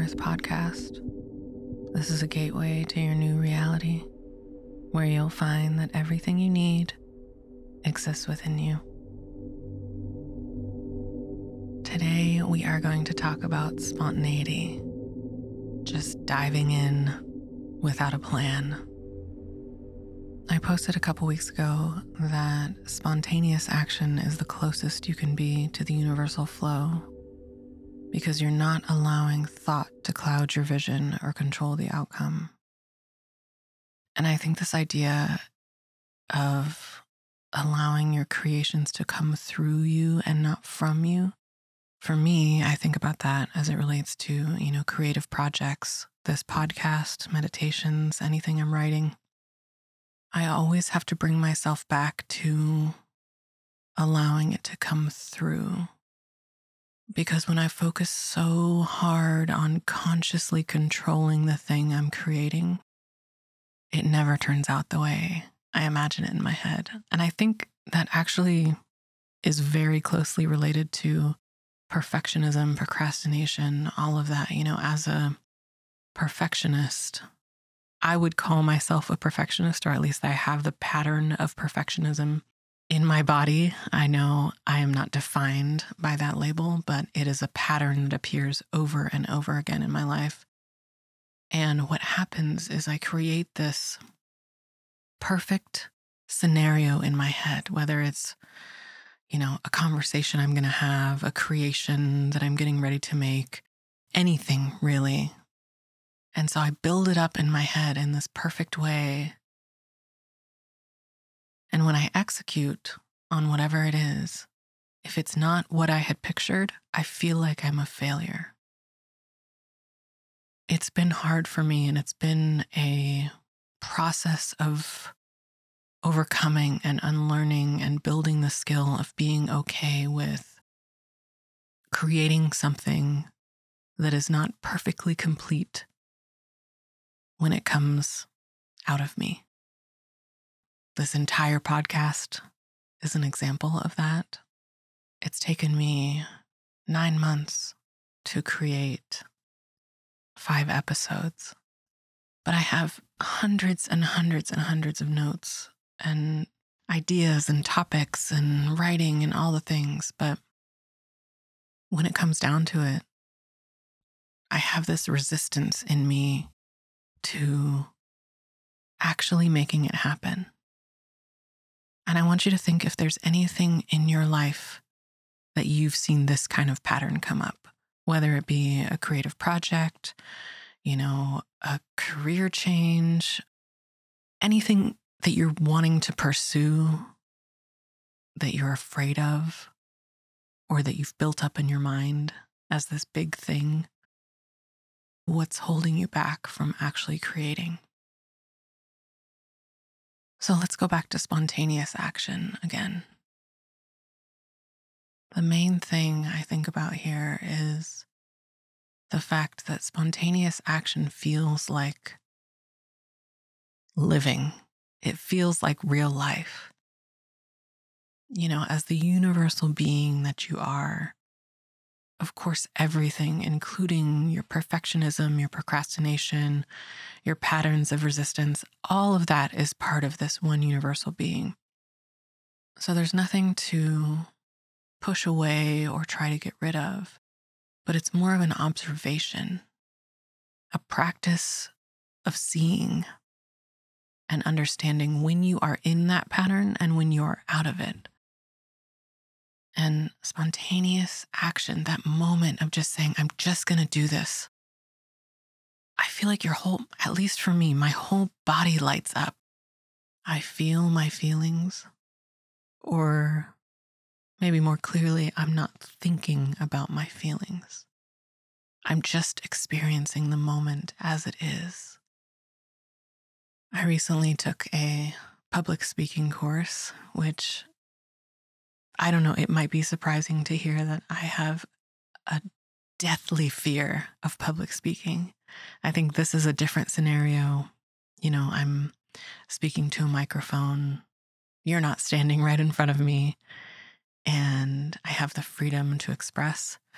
Earth podcast. This is a gateway to your new reality where you'll find that everything you need exists within you. Today, we are going to talk about spontaneity, just diving in without a plan. I posted a couple weeks ago that spontaneous action is the closest you can be to the universal flow because you're not allowing thought to cloud your vision or control the outcome. And I think this idea of allowing your creations to come through you and not from you, for me, I think about that as it relates to, creative projects, this podcast, meditations, anything I'm writing. I always have to bring myself back to allowing it to come through. Because when I focus so hard on consciously controlling the thing I'm creating, it never turns out the way I imagine it in my head. And I think that actually is very closely related to perfectionism, procrastination, all of that. As a perfectionist, I would call myself a perfectionist, or at least I have the pattern of perfectionism in my body. I know I am not defined by that label, but it is a pattern that appears over and over again in my life. And what happens is I create this perfect scenario in my head, whether it's, a conversation I'm going to have, a creation that I'm getting ready to make, anything really. And so I build it up in my head in this perfect way. And when I execute on whatever it is, if it's not what I had pictured, I feel like I'm a failure. It's been hard for me, and it's been a process of overcoming and unlearning and building the skill of being okay with creating something that is not perfectly complete when it comes out of me. This entire podcast is an example of that. It's taken me 9 months to create 5 episodes, but I have hundreds and hundreds and hundreds of notes and ideas and topics and writing and all the things. But when it comes down to it, I have this resistance in me to actually making it happen. And I want you to think if there's anything in your life that you've seen this kind of pattern come up, whether it be a creative project, a career change, anything that you're wanting to pursue that you're afraid of, or that you've built up in your mind as this big thing. What's holding you back from actually creating? So let's go back to spontaneous action again. The main thing I think about here is the fact that spontaneous action feels like living. It feels like real life. As the universal being that you are, of course, everything, including your perfectionism, your procrastination, your patterns of resistance, all of that is part of this one universal being. So there's nothing to push away or try to get rid of, but it's more of an observation, a practice of seeing and understanding when you are in that pattern and when you're out of it. And spontaneous action, that moment of just saying, I'm just going to do this. I feel like at least for me, my whole body lights up. I feel my feelings, or maybe more clearly, I'm not thinking about my feelings. I'm just experiencing the moment as it is. I recently took a public speaking course, which, I don't know, it might be surprising to hear that I have a deathly fear of public speaking. I think this is a different scenario. I'm speaking to a microphone. You're not standing right in front of me, and I have the freedom to express.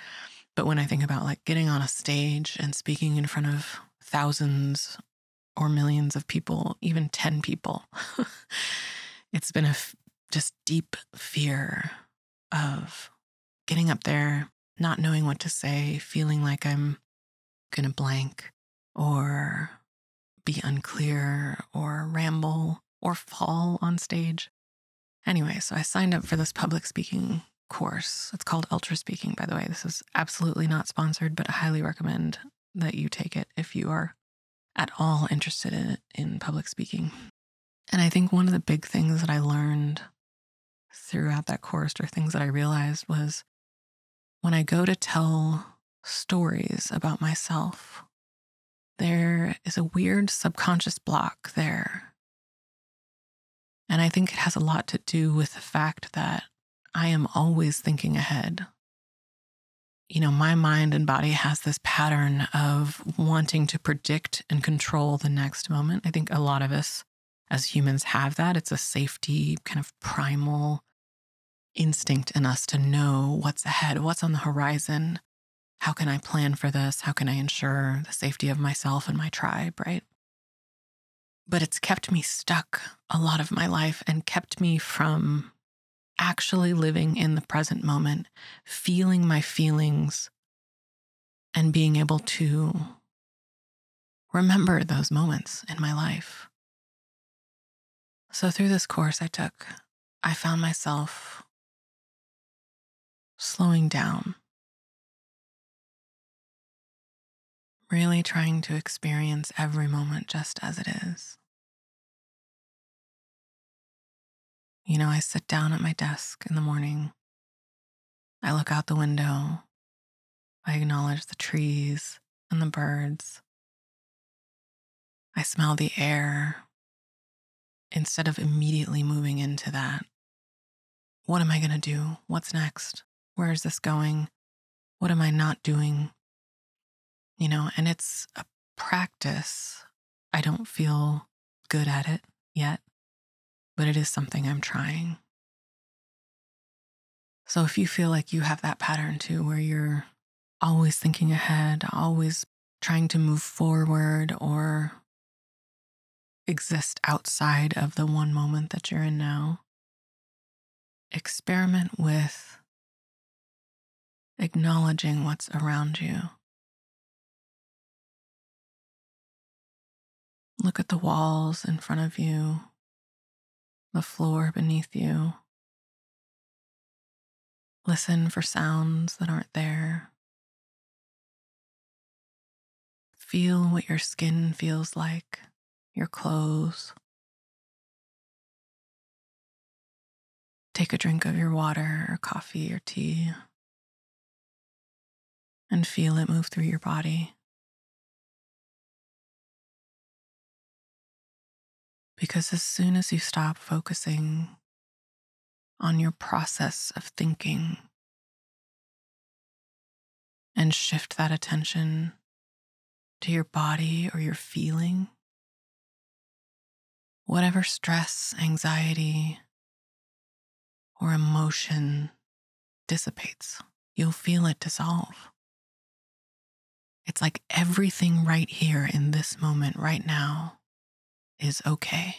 But when I think about like getting on a stage and speaking in front of thousands or millions of people, even 10 people, it's been just deep fear of getting up there, not knowing what to say, feeling like I'm going to blank or be unclear or ramble or fall on stage. Anyway, so I signed up for this public speaking course. It's called Ultra Speaking, by the way. This is absolutely not sponsored, but I highly recommend that you take it if you are at all interested in public speaking. And I think one of the big things that I learned throughout that course, or things that I realized, was when I go to tell stories about myself, there is a weird subconscious block there. And I think it has a lot to do with the fact that I am always thinking ahead. My mind and body has this pattern of wanting to predict and control the next moment. I think a lot of us as humans have that. It's a safety kind of primal instinct in us to know what's ahead, what's on the horizon. How can I plan for this? How can I ensure the safety of myself and my tribe, right? But it's kept me stuck a lot of my life and kept me from actually living in the present moment, feeling my feelings, and being able to remember those moments in my life. So through this course I took, I found myself slowing down, really trying to experience every moment just as it is. I sit down at my desk in the morning. I look out the window. I acknowledge the trees and the birds. I smell the air. Instead of immediately moving into that, what am I going to do? What's next? Where is this going? What am I not doing? And it's a practice. I don't feel good at it yet, but it is something I'm trying. So if you feel like you have that pattern too, where you're always thinking ahead, always trying to move forward or exist outside of the one moment that you're in now, experiment with acknowledging what's around you. Look at the walls in front of you, the floor beneath you. Listen for sounds that aren't there. Feel what your skin feels like, your clothes. Take a drink of your water or coffee or tea and feel it move through your body. Because as soon as you stop focusing on your process of thinking and shift that attention to your body or your feeling, whatever stress, anxiety, or emotion dissipates. You'll feel it dissolve. It's like everything right here in this moment, right now, is okay.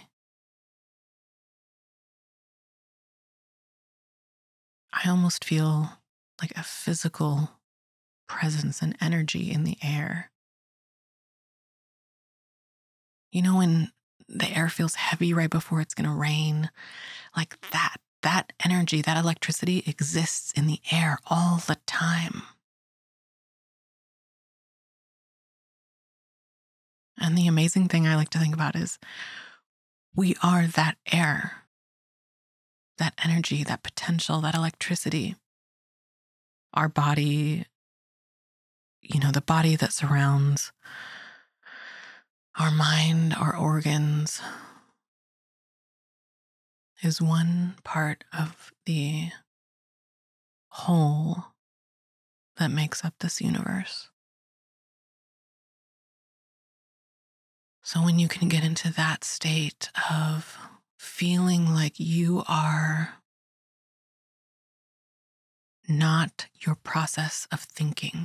I almost feel like a physical presence and energy in the air. When the air feels heavy right before it's going to rain, like that energy, that electricity exists in the air all the time. And the amazing thing I like to think about is we are that air, that energy, that potential, that electricity. Our body, the body that surrounds our mind, our organs, is one part of the whole that makes up this universe. So when you can get into that state of feeling like you are not your process of thinking.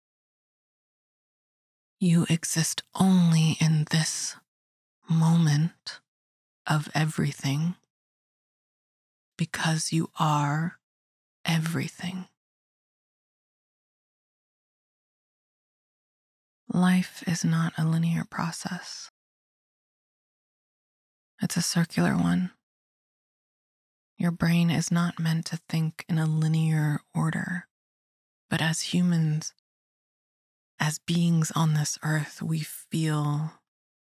You exist only in this moment of everything because you are everything. Life is not a linear process. It's a circular one. Your brain is not meant to think in a linear order, but as humans, as beings on this earth, we feel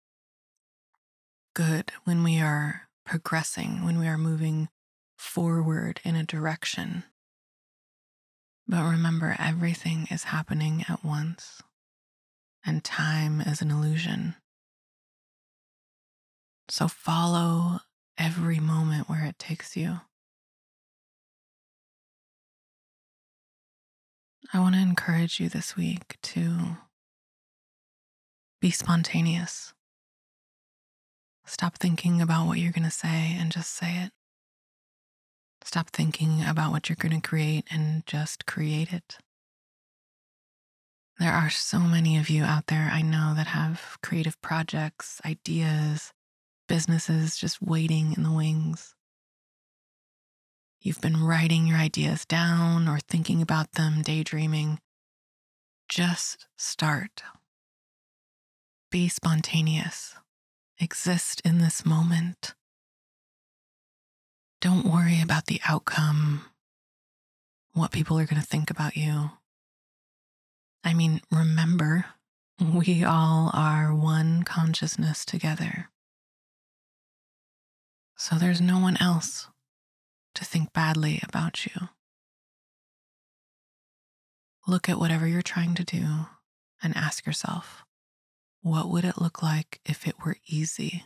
good when we are progressing, when we are moving forward in a direction. But remember, everything is happening at once, and time is an illusion. So follow every moment where it takes you. I want to encourage you this week to be spontaneous. Stop thinking about what you're going to say and just say it. Stop thinking about what you're going to create and just create it. There are so many of you out there I know that have creative projects, ideas, businesses just waiting in the wings. You've been writing your ideas down or thinking about them, daydreaming. Just start. Be spontaneous. Exist in this moment. Don't worry about the outcome, what people are going to think about you. I mean, remember, we all are one consciousness together. So there's no one else to think badly about you. Look at whatever you're trying to do and ask yourself, what would it look like if it were easy?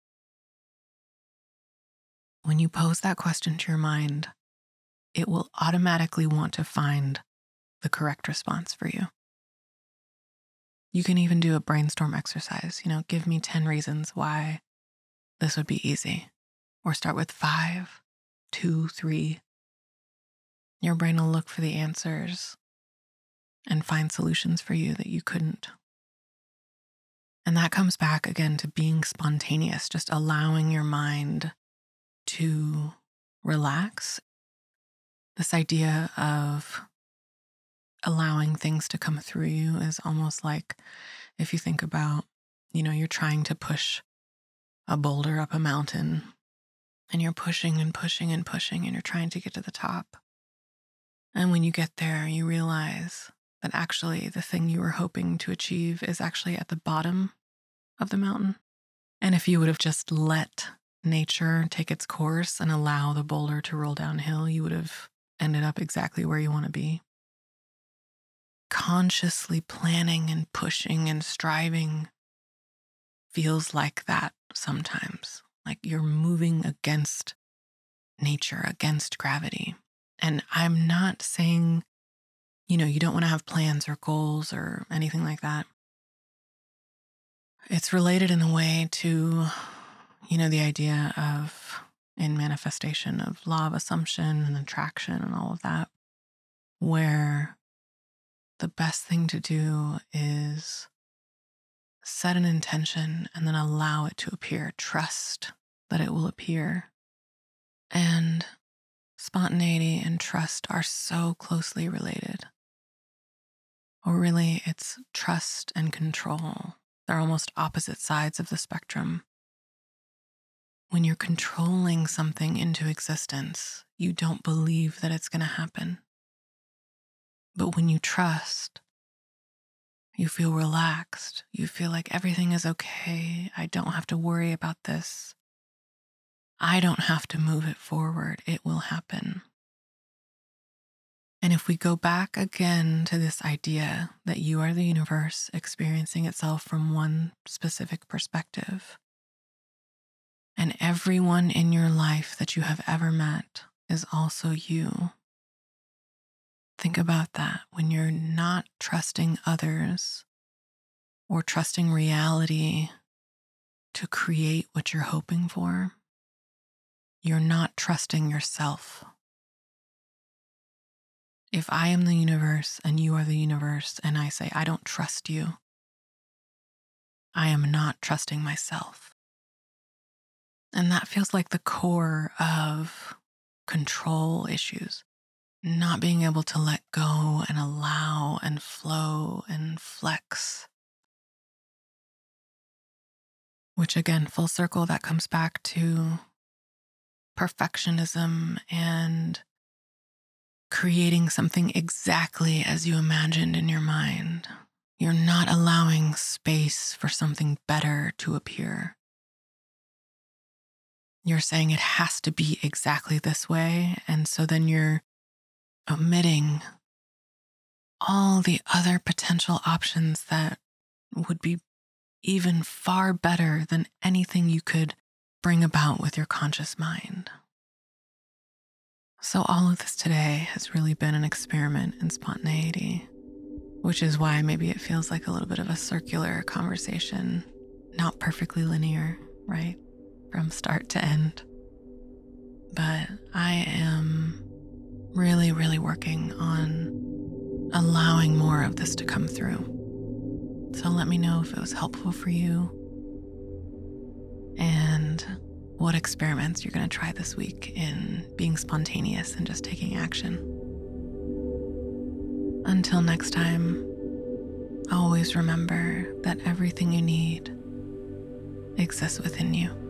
When you pose that question to your mind, it will automatically want to find the correct response for you. You can even do a brainstorm exercise. Give me 10 reasons why this would be easy. Or start with 5, 2, 3. Your brain will look for the answers and find solutions for you that you couldn't. And that comes back again to being spontaneous, just allowing your mind to relax. This idea of allowing things to come through you is almost like if you think about, you're trying to push a boulder up a mountain and you're pushing and pushing and pushing and you're trying to get to the top. And when you get there, you realize that actually the thing you were hoping to achieve is actually at the bottom of the mountain. And if you would have just let nature take its course and allow the boulder to roll downhill, you would have ended up exactly where you want to be. Consciously planning and pushing and striving feels like that sometimes, like you're moving against nature, against gravity. And I'm not saying, you don't want to have plans or goals or anything like that. It's related in a way to, the idea of, in manifestation, of law of assumption and attraction and all of that, where the best thing to do is set an intention and then allow it to appear. Trust that it will appear. And spontaneity and trust are so closely related. Or really, it's trust and control. They're almost opposite sides of the spectrum. When you're controlling something into existence, you don't believe that it's going to happen. But when you trust, you feel relaxed. You feel like everything is okay. I don't have to worry about this. I don't have to move it forward. It will happen. And if we go back again to this idea that you are the universe experiencing itself from one specific perspective, and everyone in your life that you have ever met is also you. Think about that. When you're not trusting others or trusting reality to create what you're hoping for, you're not trusting yourself. If I am the universe and you are the universe, and I say, I don't trust you, I am not trusting myself. And that feels like the core of control issues. Not being able to let go and allow and flow and flex. Which again, full circle, that comes back to perfectionism and creating something exactly as you imagined in your mind. You're not allowing space for something better to appear. You're saying it has to be exactly this way, and so then you're omitting all the other potential options that would be even far better than anything you could bring about with your conscious mind. So all of this today has really been an experiment in spontaneity, which is why maybe it feels like a little bit of a circular conversation, not perfectly linear, right? From start to end. But I am really, really working on allowing more of this to come through. So let me know if it was helpful for you and what experiments you're going to try this week in being spontaneous and just taking action. Until next time, always remember that everything you need exists within you.